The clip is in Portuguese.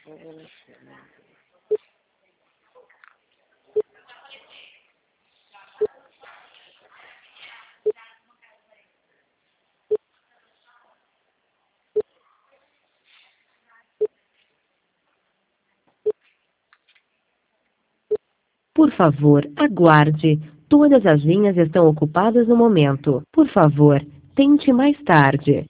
Por favor, aguarde. Todas as linhas estão ocupadas no momento. Por favor, tente mais tarde.